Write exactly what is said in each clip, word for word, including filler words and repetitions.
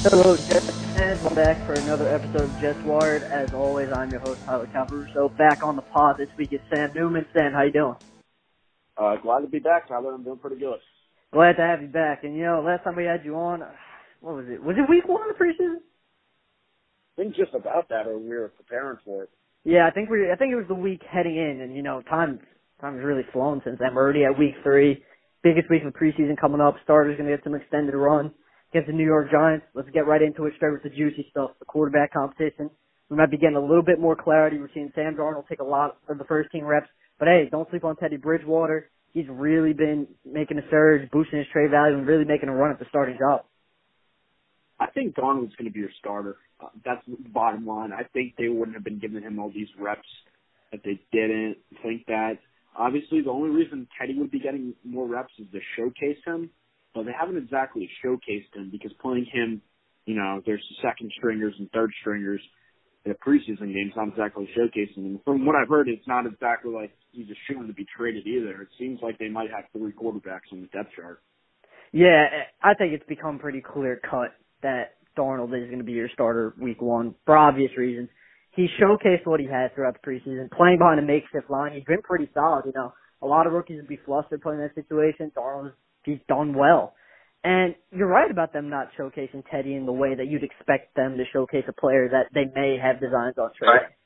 Hello, Jets fans. Welcome back for another episode of Jets Wired. As always, I'm your host, Tyler Caruso. Back on the pod this week is Sam Newman. Sam, how you doing? Uh, glad to be back, Tyler. I'm doing pretty good. Glad to have you back. And, you know, last time we had you on, what was it? Was it week one of the preseason? I think just about that, or we were preparing for it. Yeah, I think we. I think it was the week heading in, and, you know, time time has really flown since then. We're already at week three. Biggest week of the preseason coming up. Starters going to get some extended run against the New York Giants. Let's get right into it, straight with the juicy stuff, the quarterback competition. We might be getting a little bit more clarity. We're seeing Sam Darnold take a lot of the first team reps. But, hey, don't sleep on Teddy Bridgewater. He's really been making a surge, boosting his trade value, and really making a run at the starting job. I think Darnold's going to be your starter. Uh, that's the bottom line. I think they wouldn't have been giving him all these reps if they didn't think that. Obviously, the only reason Teddy would be getting more reps is to showcase him. But they haven't exactly showcased him because playing him, you know, there's second stringers and third stringers in a preseason game. It's not exactly showcasing him. From what I've heard, it's not exactly like he's a shooting to be traded either. It seems like they might have three quarterbacks on the depth chart. Yeah, I think it's become pretty clear cut that Darnold is going to be your starter week one for obvious reasons. He showcased what he has throughout the preseason, playing behind a makeshift line. He's been pretty solid. You know, a lot of rookies would be flustered playing in that situation. Darnold, he's done well. And you're right about them not showcasing Teddy in the way that you'd expect them to showcase a player that they may have designs on trading. Right.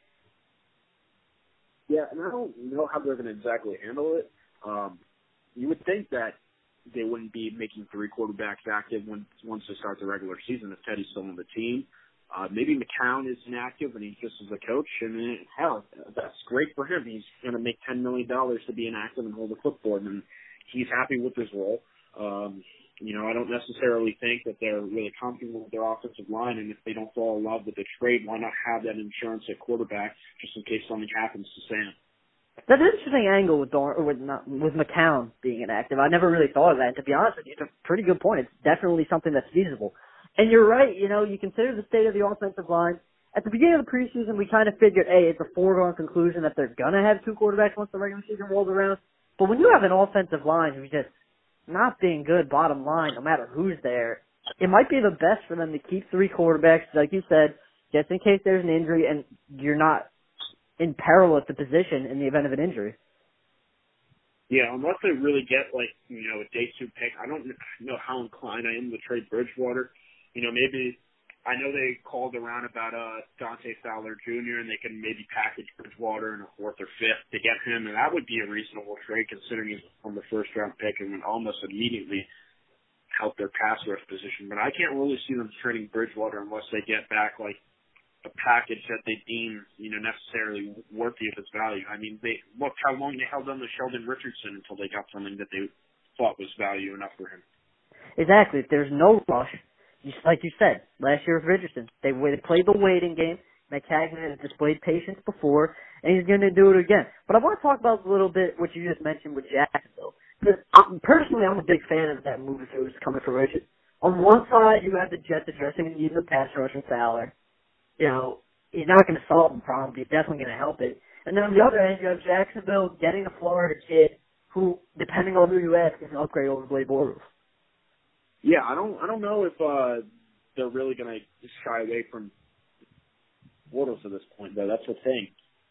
Yeah, and I don't know how they're going to exactly handle it. Um, you would think that they wouldn't be making three quarterbacks active once once they start the regular season if Teddy's still on the team. Uh, maybe McCown is inactive and he's just as a coach. I mean, hell, that's great for him. He's going to make ten million dollars to be inactive and hold a clipboard, and he's happy with his role. Um, you know, I don't necessarily think that they're really comfortable with their offensive line, and if they don't fall in love with the trade, why not have that insurance at quarterback just in case something happens to Sam? That's an interesting angle with Dar- or with, not, with McCown being inactive. I never really thought of that. And to be honest with you, it's a pretty good point. It's definitely something that's feasible. And you're right. You know, you consider the state of the offensive line. At the beginning of the preseason, we kind of figured, hey, it's a foregone conclusion that they're going to have two quarterbacks once the regular season rolls around. But when you have an offensive line who's just not being good, bottom line, no matter who's there, it might be the best for them to keep three quarterbacks, like you said, just in case there's an injury and you're not in peril at the position in the event of an injury. Yeah, unless they really get, like, you know, a day two pick, I don't know how inclined I am to trade Bridgewater. You know, maybe, I know they called around about uh, Dante Fowler Junior, and they can maybe package Bridgewater in a fourth or fifth to get him, and that would be a reasonable trade considering he's from the first round pick and would almost immediately help their pass rush position. But I can't really see them trading Bridgewater unless they get back, like, a package that they deem, you know, necessarily worthy of its value. I mean, they look how long they held on to Sheldon Richardson until they got something that they thought was value enough for him. Exactly. If there's no rush, just like you said, last year with Richardson, they, they played the waiting game. McCagnon has displayed patience before, and he's going to do it again. But I want to talk about a little bit what you just mentioned with Jacksonville. Because personally, I'm a big fan of that move that was coming from Richardson. On one side, you have the Jets addressing the needs of pass rush and Fowler. You know, he's not going to solve the problem, but he's definitely going to help it. And then on the other end, you have Jacksonville getting a Florida kid who, depending on who you ask, is an upgrade over Blake Bortles. Yeah, I don't, I don't know if uh, they're really going to shy away from Bortles at this point, though. That's the thing.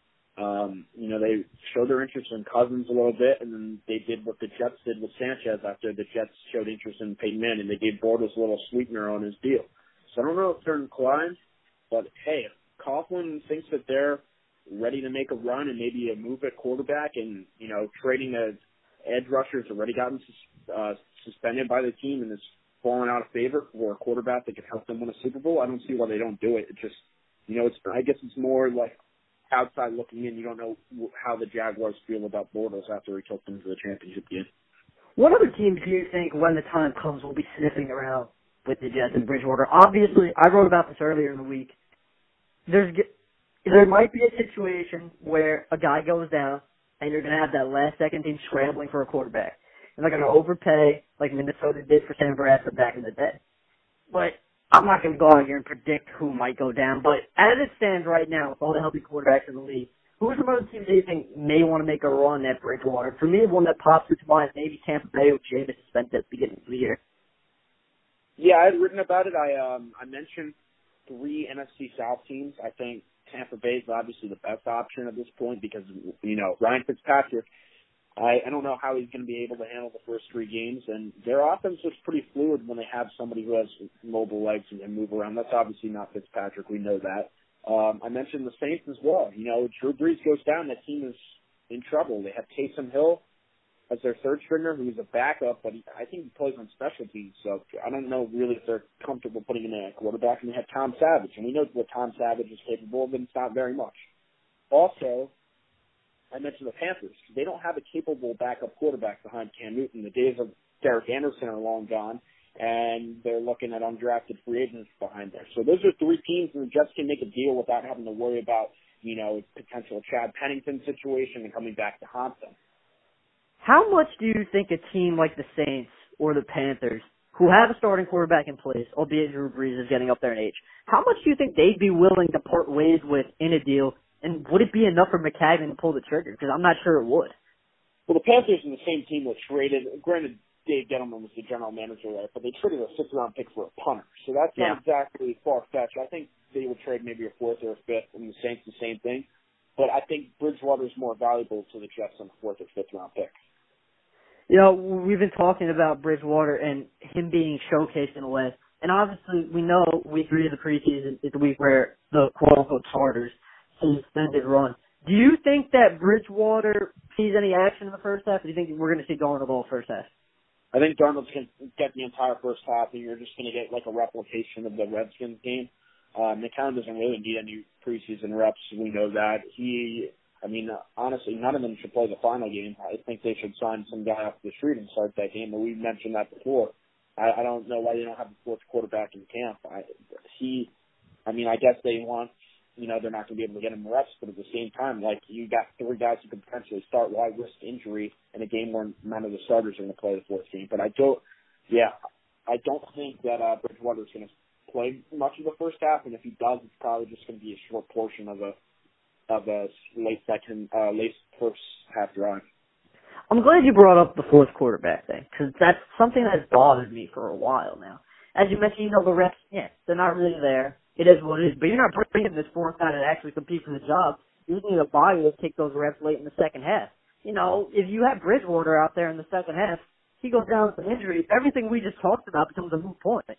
Um, you know, they showed their interest in Cousins a little bit, and then they did what the Jets did with Sanchez after the Jets showed interest in Peyton Manning. They gave Bortles a little sweetener on his deal. So I don't know if they're inclined. But, hey, if Coughlin thinks that they're ready to make a run and maybe a move at quarterback and, you know, trading a edge rusher has already gotten uh, suspended by the team and is falling out of favor for a quarterback that could help them win a Super Bowl, I don't see why they don't do it. It just, you know, it's I guess it's more like outside looking in. You don't know how the Jaguars feel about Bortles after he took them to the championship game. What other teams do you think, when the time comes, will be sniffing around with the Jets and Bridgewater? Obviously, I wrote about this earlier in the week. There's there might be a situation where a guy goes down and you're going to have that last second team scrambling for a quarterback. And they're going to overpay like Minnesota did for Sam Bradford back in the day. But I'm not going to go out here and predict who might go down. But as it stands right now, with all the healthy quarterbacks in the league, who are some other teams that you think may want to make a run at Bridgewater? For me, one that pops into mind is maybe Tampa Bay with Jameis suspended at the beginning of the year. Yeah, I had written about it. I um I mentioned three N F C South teams. I think Tampa Bay is obviously the best option at this point because, you know, Ryan Fitzpatrick, I, I don't know how he's going to be able to handle the first three games, and their offense looks pretty fluid when they have somebody who has mobile legs and can move around. That's obviously not Fitzpatrick. We know that. Um, I mentioned the Saints as well. You know, Drew Brees goes down, that team is in trouble. They have Taysom Hill as their third stringer, who's a backup, but he, I think he plays on special teams, so I don't know really if they're comfortable putting in a quarterback. And they have Tom Savage, and we know what Tom Savage is capable of, and it's not very much. Also, I mentioned the Panthers. They don't have a capable backup quarterback behind Cam Newton. The days of Derek Anderson are long gone, and they're looking at undrafted free agents behind there. So those are three teams, and the Jets can make a deal without having to worry about, you know, potential Chad Pennington situation and coming back to haunt them. How much do you think a team like the Saints or the Panthers, who have a starting quarterback in place, albeit Drew Brees is getting up there in age, how much do you think they'd be willing to part ways with in a deal, and would it be enough for McCagnon to pull the trigger? Because I'm not sure it would. Well, the Panthers and the same team that traded, granted, Dave Gettleman was the general manager there, but they traded a sixth-round pick for a punter. So that's Yeah. not exactly far-fetched. I think they would trade maybe a fourth or a fifth, and the Saints the same thing. But I think Bridgewater is more valuable to the Jets than a fourth or fifth-round pick. You know, we've been talking about Bridgewater and him being showcased in a way. And obviously, we know week three of the preseason is the week where the quote-unquote starters see extended run. Do you think that Bridgewater sees any action in the first half, or do you think we're going to see Darnold all first half? I think Darnold's going to get the entire first half, and you're just going to get like a replication of the Redskins game. Uh, McCown doesn't really need any preseason reps. We know that. He... I mean, uh, honestly, none of them should play the final game. I think they should sign some guy off the street and start that game, but we've mentioned that before. I, I don't know why they don't have the fourth quarterback in camp. I, he, I mean, I guess they want, you know, they're not going to be able to get him reps, but at the same time, like, you got three guys who could potentially start. Why risk injury in a game where none of the starters are going to play the fourth game? But I don't, yeah, I don't think that uh, Bridgewater is going to play much of the first half, and if he does, it's probably just going to be a short portion of a of a late second, uh, late first half drive. I'm glad you brought up the fourth quarterback thing, because that's something that's bothered me for a while now. As you mentioned, you know, the reps, yeah, they're not really there. It is what it is. But you're not bringing this fourth guy to actually compete for the job. You just need a body to take those reps late in the second half. You know, if you have Bridgewater out there in the second half, he goes down with an injury, everything we just talked about becomes a moot point.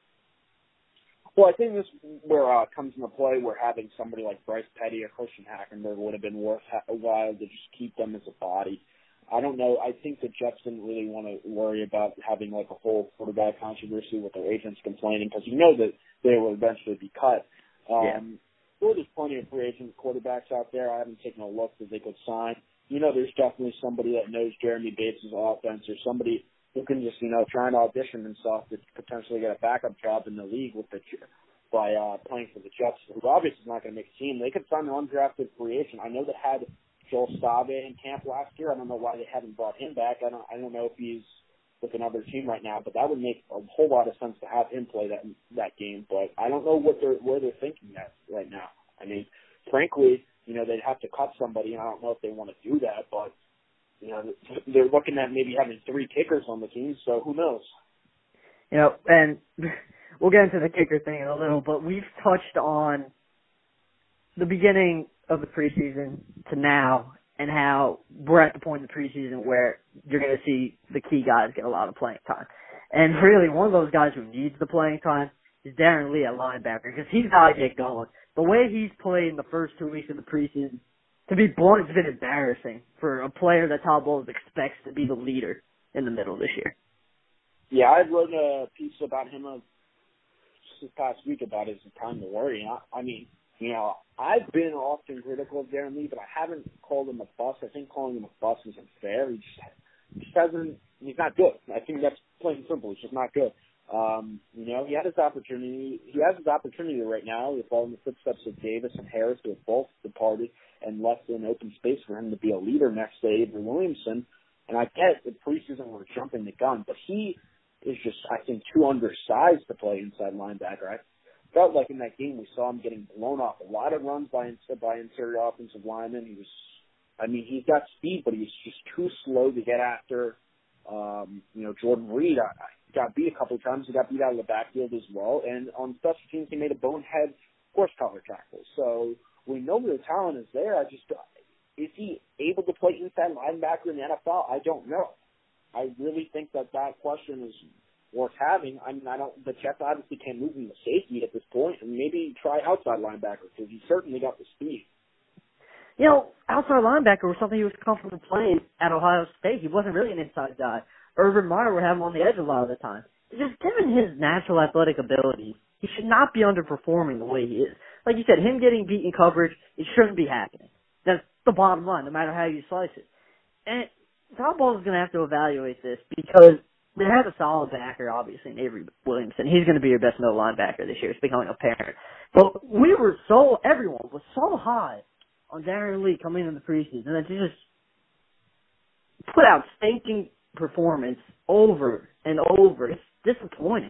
Well, I think this where uh, comes into play where having somebody like Bryce Petty or Christian Hackenberg would have been worth a while to just keep them as a body. I don't know. I think the Jets didn't really want to worry about having like a whole quarterback controversy with their agents complaining because you know that they will eventually be cut. Um, yeah. Well, there's plenty of free agent quarterbacks out there. I haven't taken a look that they could sign. You know, there's definitely somebody that knows Jeremy Bates' offense or somebody who can just, you know, try and audition himself to potentially get a backup job in the league with the by uh, playing for the Jets, who obviously is not going to make a team. They could sign an undrafted free agent. I know they had Joel Stave in camp last year. I don't know why they haven't brought him back. I don't I don't know if he's with another team right now, but that would make a whole lot of sense to have him play that that game. But I don't know what they're where they're thinking at right now. I mean, frankly, you know, they'd have to cut somebody, and I don't know if they want to do that, but you know, they're looking at maybe having three kickers on the team, so who knows? You know, and we'll get into the kicker thing in a little, but we've touched on the beginning of the preseason to now and how we're at the point in the preseason where you're going to see the key guys get a lot of playing time. And really, one of those guys who needs the playing time is Darren Lee at linebacker because he's got to get going. The way he's played in the first two weeks of the preseason, to be blunt, it's been embarrassing for a player that Todd Bowles expects to be the leader in the middle this year. Yeah, I wrote a piece about him uh, this past week about his time to worry. I, I mean, you know, I've been often critical of Darren Lee, but I haven't called him a bust. I think calling him a bust is unfair. He just, just hasn't, he's not good. I think that's plain and simple. He's just not good. Um, you know, he had his opportunity. He has his opportunity right now to follow in the footsteps of Davis and Harris, who have both departed and left an open space for him to be a leader next to Avery Williamson. And I get the preseason we're jumping the gun, but he is just, I think, too undersized to play inside linebacker. I felt like in that game we saw him getting blown off. A lot of runs by by interior offensive linemen. He was, I mean, he's got speed, but he's just too slow to get after Um, you know, Jordan Reed I, I got beat a couple of times. He got beat out of the backfield as well. And on special teams, he made a bonehead horse collar tackle. So we know the talent is there. I just, is he able to play inside linebacker in the N F L? I don't know. I really think that that question is worth having. I mean, I don't, the Jets obviously can't move him to safety at this point, and maybe try outside linebacker because he certainly got the speed. You know, outside linebacker was something he was comfortable playing at Ohio State. He wasn't really an inside guy. Urban Meyer would have him on the edge a lot of the time. Just given his natural athletic ability, he should not be underperforming the way he is. Like you said, him getting beat in coverage, it shouldn't be happening. That's the bottom line, no matter how you slice it. And Todd Bowles is going to have to evaluate this because they have a solid backer, obviously, in Avery Williamson. He's going to be your best middle linebacker this year. It's becoming apparent. But we were so, everyone was so high on Darren Lee coming in the preseason, and then to just put out stinking performance over and over. It's disappointing.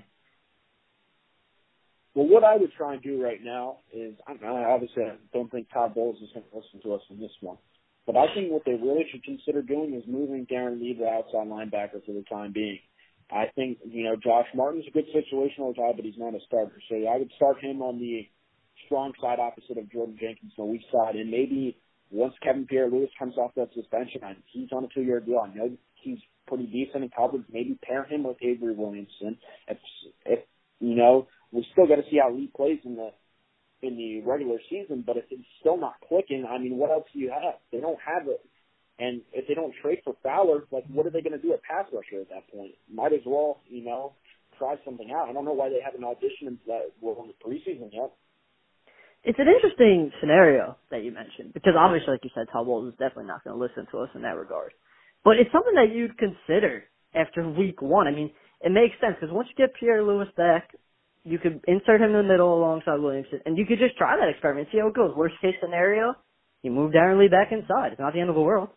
Well, what I would try and do right now is, I don't know, obviously I don't think Todd Bowles is going to listen to us on this one, but I think what they really should consider doing is moving Darren Lee to outside linebacker for the time being. I think, you know, Josh Martin's a good situational guy, but he's not a starter. So I would start him on the strong side opposite of Jordan Jenkins on the weak side, and maybe once Kevin Pierre-Louis comes off that suspension, and he's on a two-year deal, I know he's pretty decent in coverage, maybe pair him with Avery Williamson. If, if you know, we still got to see how Lee plays in the in the regular season, but if it's still not clicking, I mean, what else do you have? They don't have it. And if they don't trade for Fowler, like, what are they going to do at pass rusher at that point? Might as well, you know, try something out. I don't know why they haven't auditioned that well in the preseason yet. It's an interesting scenario that you mentioned because obviously, like you said, Todd Bowles is definitely not going to listen to us in that regard. But it's something that you'd consider after week one. I mean, it makes sense because once you get Pierre-Louis back, you could insert him in the middle alongside Williamson, and you could just try that experiment, see how it goes. Worst case scenario, you move Darren Lee back inside. It's not the end of the world.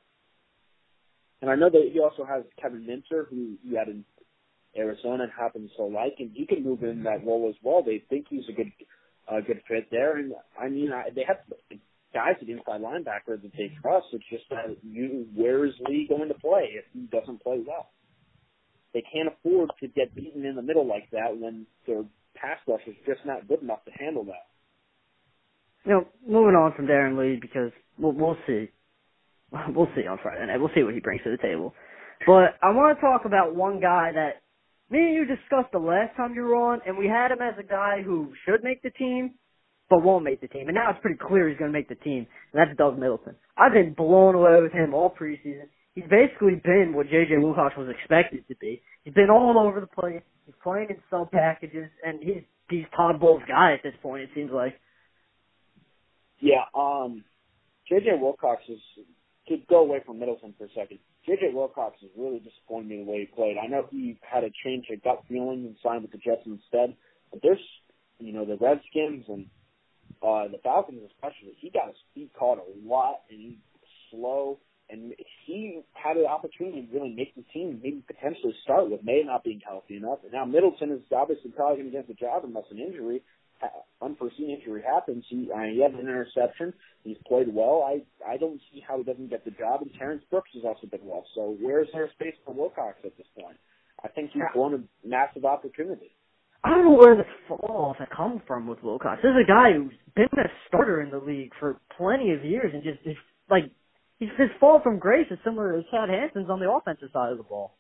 And I know that he also has Kevin Minter, who he had in Arizona and happens to like, and he can move in that role as well. They think he's a good a good fit there. And, I mean, I, they have guys at inside linebacker that they trust. It's just that you, where is Lee going to play if he doesn't play well? They can't afford to get beaten in the middle like that when their pass rush is just not good enough to handle that. You know, moving on from Darren Lee because we'll, we'll see. We'll see on Friday night. We'll see what he brings to the table. But I want to talk about one guy that me and you discussed the last time you were on, and we had him as a guy who should make the team, but won't make the team. And now it's pretty clear he's going to make the team, and that's Doug Middleton. I've been blown away with him all preseason. He's basically been what J J. Wilcox was expected to be. He's been all over the place. He's playing in sub packages, and he's he's Todd Bowles' guy at this point, it seems like. Yeah, um, J J. Wilcox is, to go away from Middleton for a second, J J. Wilcox is really disappointed me the way he played. I know he had a change of gut feeling and signed with the Jets instead, but there's, you know, the Redskins and uh, the Falcons especially, he got his feet caught a lot, and he's slow, and he had an opportunity to really make the team, maybe potentially start with May not being healthy enough. And now Middleton is obviously probably going to get the job unless an injury, unforeseen injury happens. He, uh, he had an interception. He's played well. I, I don't see how he doesn't get the job. And Terrence Brooks has also been well. So where's there space for Wilcox at this point? I think he's blown a massive opportunity. I don't know where the falls have come from with Wilcox. This is a guy who's been a starter in the league for plenty of years and just, just like, his fall from grace is similar to Chad Hansen's on the offensive side of the ball.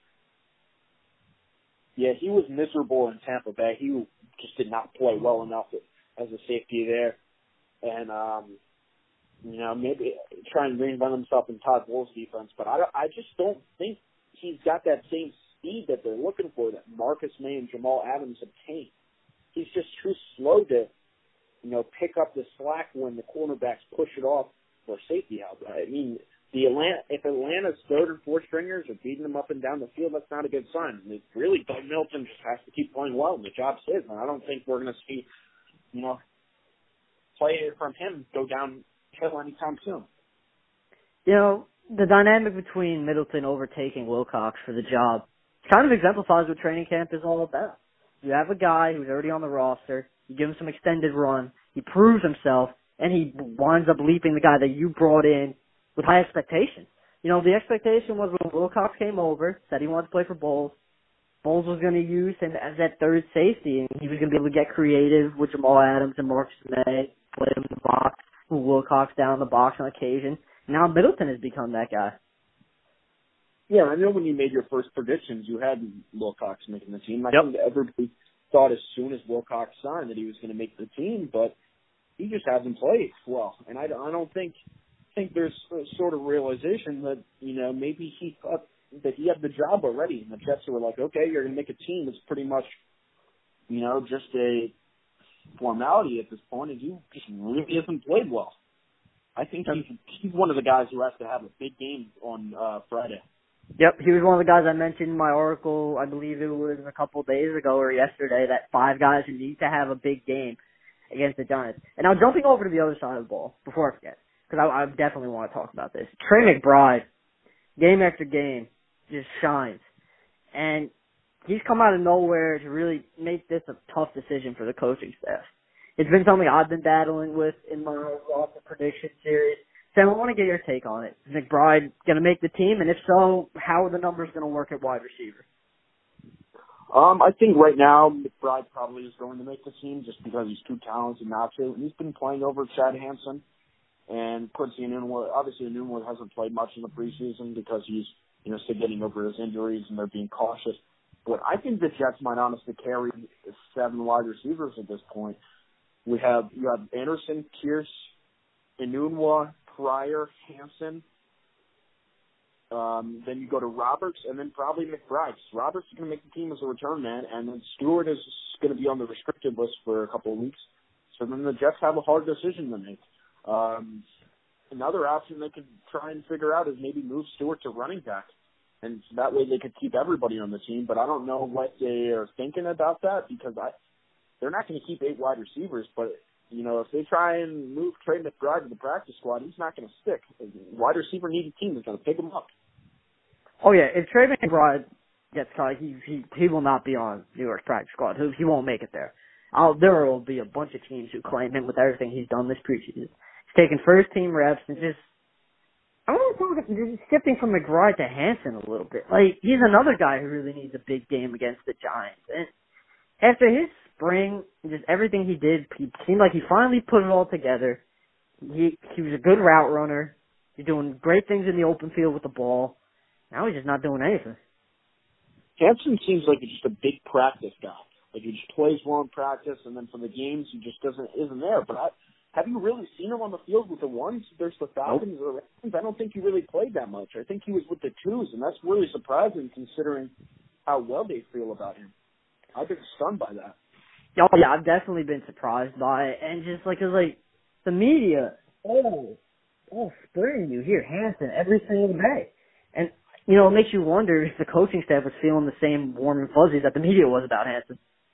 Yeah, he was miserable in Tampa Bay. He just did not play well enough as a safety there. And, um, you know, maybe try and reinvent himself in Todd Bowles' defense. But I, I just don't think he's got that same speed that they're looking for that Marcus May and Jamal Adams obtain. He's just too slow to, you know, pick up the slack when the cornerbacks push it off for safety help. I mean, the Atlanta, if Atlanta's third and fourth stringers are beating them up and down the field, that's not a good sign. And it really, Doug Middleton just has to keep playing well, and the job's his. And I don't think we're going to see, you know, play from him go downhill anytime soon. You know, the dynamic between Middleton overtaking Wilcox for the job kind of exemplifies what training camp is all about. You have a guy who's already on the roster, you give him some extended run, he proves himself, and he winds up leaping the guy that you brought in with high expectations. you know, the expectation was when Wilcox came over, said he wanted to play for Bowles, Bowles was going to use him as that third safety, and he was going to be able to get creative with Jamal Adams and Marcus May, play him in the box, move Wilcox down the box on occasion. Now Middleton has become that guy. Yeah, I know when you made your first predictions, you had Wilcox making the team. I Yep. think everybody thought as soon as Wilcox signed that he was going to make the team, but he just hasn't played well. And I, I don't think think there's a sort of realization that, you know, maybe he thought that he had the job already. And the Jets were like, okay, you're going to make a team. It's pretty much, you know, just a formality at this point, and he just really hasn't played well. I think he's, he's one of the guys who has to have a big game on uh, Friday. Yep, he was one of the guys I mentioned in my article, I believe it was a couple of days ago or yesterday, that five guys who need to have a big game against the Giants. And now jumping over to the other side of the ball, before I forget, because I, I definitely want to talk about this. Trey McBride, game after game, just shines. And he's come out of nowhere to really make this a tough decision for the coaching staff. It's been something I've been battling with in my roster prediction series. Sam, I want to get your take on it. Is McBride going to make the team? And if so, how are the numbers going to work at wide receiver? Um, I think right now McBride probably is going to make the team just because he's too talented not to. And he's been playing over Chad Hansen and Quincy Enunwa. Obviously, Enunwa hasn't played much in the preseason because he's, you know, still getting over his injuries and they're being cautious. But I think the Jets might honestly carry seven wide receivers at this point. We have you have Anderson, Pierce, Enunwa, Pryor, Hansen. Um, then you go to Roberts, and then probably McBride. Roberts is going to make the team as a return man, and then Stewart is going to be on the restricted list for a couple of weeks. So then the Jets have a hard decision to make. Um, another option they could try and figure out is maybe move Stewart to running back, and so that way they could keep everybody on the team. But I don't know what they are thinking about that because I they're not going to keep eight wide receivers, but you know, if they try and move Trey McBride to the practice squad, he's not going to stick. A wide receiver needy team is going to pick him up. Oh, yeah. If Trey McBride gets cut, he, he he will not be on New York's practice squad. He, he won't make it there. I'll, there will be a bunch of teams who claim him with everything he's done this preseason. He's taken first-team reps and just, I don't know, just shifting from McBride to Hansen a little bit. Like, he's another guy who really needs a big game against the Giants. And after his spring, just everything he did, he seemed like he finally put it all together. He he was a good route runner. He's doing great things in the open field with the ball. Now he's just not doing anything. Hansen seems like he's just a big practice guy. Like he just plays well in practice, and then for the games he just doesn't isn't there. But I, have you really seen him on the field with the ones versus the Falcons nope. or Ravens? I don't think he really played that much. I think he was with the twos, and that's really surprising considering how well they feel about him. I've been stunned by that. Oh yeah, I've definitely been surprised by it, and just like, cause like the media, oh, oh, spring you hear Hansen every single day, and you know it makes you wonder if the coaching staff was feeling the same warm and fuzzy that the media was about Hansen.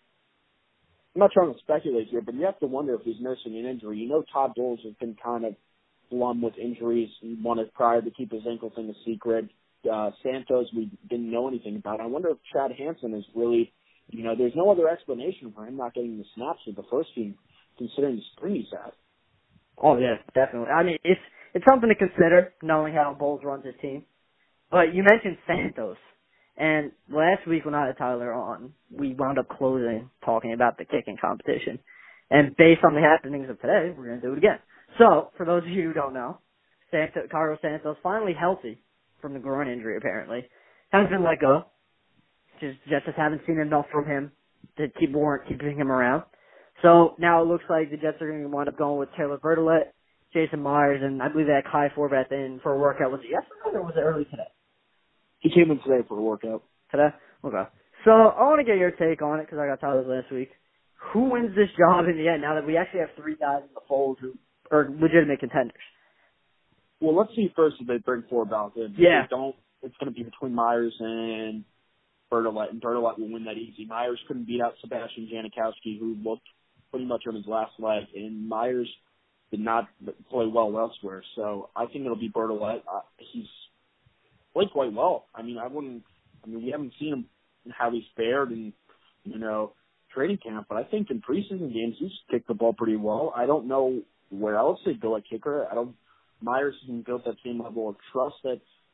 I'm not trying to speculate here, but you have to wonder if he's nursing an injury. You know, Todd Bowles has been kind of glum with injuries. He wanted prior to keep his ankle thing a secret. Uh, Santos, we didn't know anything about. I wonder if Chad Hansen is really. You know, there's no other explanation for him not getting the snaps with the first team, considering the spring he's had. Oh, yeah, definitely. I mean, it's it's something to consider, knowing how Bowles runs his team. But you mentioned Santos. And last week when I had Tyler on, we wound up closing, talking about the kicking competition. And based on the happenings of today, we're going to do it again. So, for those of you who don't know, Santos, Carlos Santos, finally healthy from the groin injury, apparently. Hasn't been let go. Just, Jets just haven't seen enough from him to keep warrant keeping him around. So now it looks like the Jets are going to wind up going with Taylor Bertolet, Jason Myers, and I believe they had Kai Forbath in for a workout. Was it yesterday or was it early today? He came in today for a workout. Today? Okay. So I want to get your take on it because I got Tyler's last week. Who wins this job in the end now that we actually have three guys in the fold who are legitimate contenders? Well, let's see first if they bring Forbath in. Yeah. If they don't, it's going to be between Myers and Bertolet, and Bertolet will win that easy. Myers couldn't beat out Sebastian Janikowski, who looked pretty much on his last leg, and Myers did not play well elsewhere. So I think it'll be Bertolet. Uh, he's played quite well. I mean, I wouldn't. I mean, we haven't seen him how he's fared in, you know, training camp, but I think in preseason games he's kicked the ball pretty well. I don't know where else they go at kicker. I don't. Myers hasn't built that same level of trust that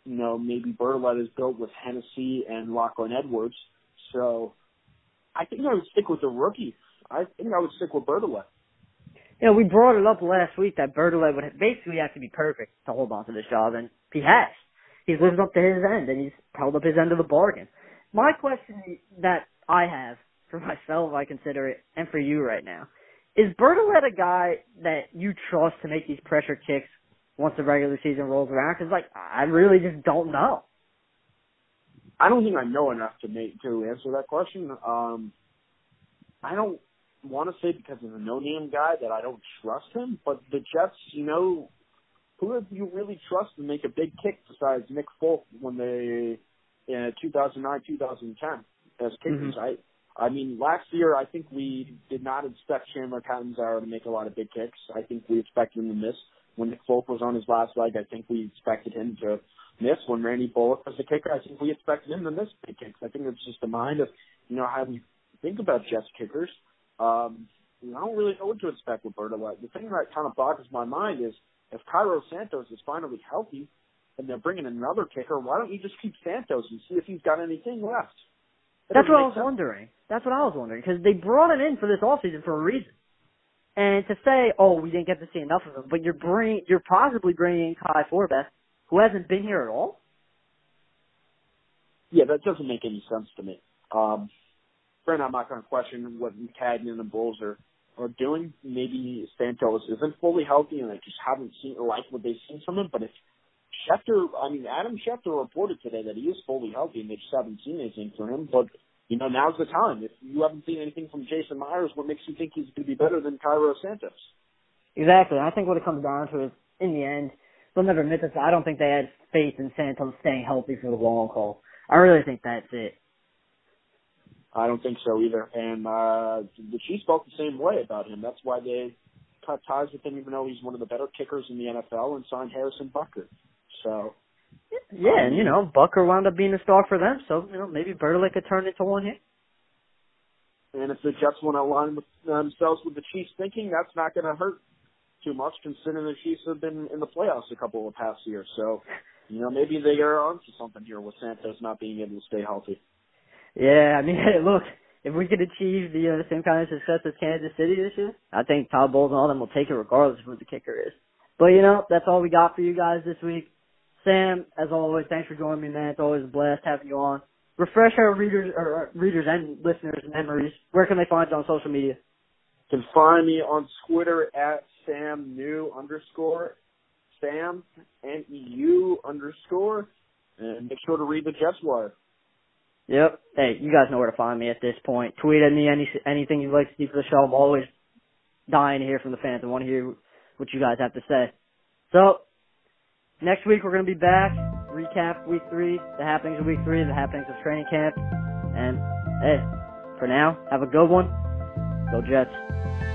you know, maybe Bertolet is built with Hennessy and Lachlan Edwards. So I think I would stick with the rookie. I think I would stick with Bertolet. You know, we brought it up last week that Bertolet would basically have to be perfect to hold on to this job, and he has. He's lived up to his end, and he's held up his end of the bargain. My question that I have for myself, I consider it, and for you right now, is Bertolet a guy that you trust to make these pressure kicks once the regular season rolls around? Because, like, I really just don't know. I don't think I know enough to make to answer that question. Um, I don't want to say because he's a no-name guy that I don't trust him, but the Jets, you know, who do you really trust to make a big kick besides Nick Folk when they in two thousand nine, two thousand ten as kickers? Mm-hmm. I, I mean, last year I think we did not expect Chandler Catanzaro to make a lot of big kicks. I think we expected him to miss. When Nick Folk was on his last leg, I think we expected him to miss. When Randy Bullock was the kicker, I think we expected him to miss big kicks. I think it's just the mind of, you know, how we think about Jets kickers. Um, I don't really know what to expect with Bertolet. The thing that kind of boggles my mind is if Cairo Santos is finally healthy and they're bringing another kicker, why don't you just keep Santos and see if he's got anything left? That That's what I was sense. wondering. That's what I was wondering, because they brought him in for this offseason for a reason. And to say, oh, we didn't get to see enough of him, but you're bring, you're possibly bringing in Kai Forbes, who hasn't been here at all? Yeah, that doesn't make any sense to me. Um, Friend, I'm not going to question what Cadnan and the Bulls are, are doing. Maybe Santos isn't fully healthy and they just haven't seen like what they've seen from him. But if Schefter, I mean, Adam Schefter reported today that he is fully healthy and they just haven't seen anything from him. But, you know, now's the time. If you haven't seen anything from Jason Myers, what makes you think he's going to be better than Cairo Santos? Exactly. I think what it comes down to is, in the end, they'll never admit this, I don't think they had faith in Santos staying healthy for the long haul. I really think that's it. I don't think so either. And uh, the Chiefs felt the same way about him. That's why they cut ties with him, even though he's one of the better kickers in the N F L, and signed Harrison Butker. So, yeah, um, and, you know, Butker wound up being a star for them, so, you know, maybe Bertolet could turn into one here. And if the Jets want to align with themselves with the Chiefs thinking, that's not going to hurt too much, considering the Chiefs have been in the playoffs a couple of past years. So, you know, maybe they are onto something here with Santos not being able to stay healthy. Yeah, I mean, hey, look, if we could achieve the, uh, the same kind of success as Kansas City this year, I think Todd Bowles and all them will take it regardless of who the kicker is. But, you know, that's all we got for you guys this week. Sam, as always, thanks for joining me, man. It's always a blast having you on. Refresh our readers, or our readers and listeners' memories. Where can they find you on social media? You can find me on Twitter at Sam New underscore Sam N E U underscore, and make sure to read the Jets Wire. Yep. Hey, you guys know where to find me at this point. Tweet at me any anything you'd like to see for the show. I'm always dying to hear from the fans. I want to hear what you guys have to say. So, next week we're going to be back, recap week three, the happenings of week three, the happenings of training camp. And, hey, for now, have a good one. Go Jets.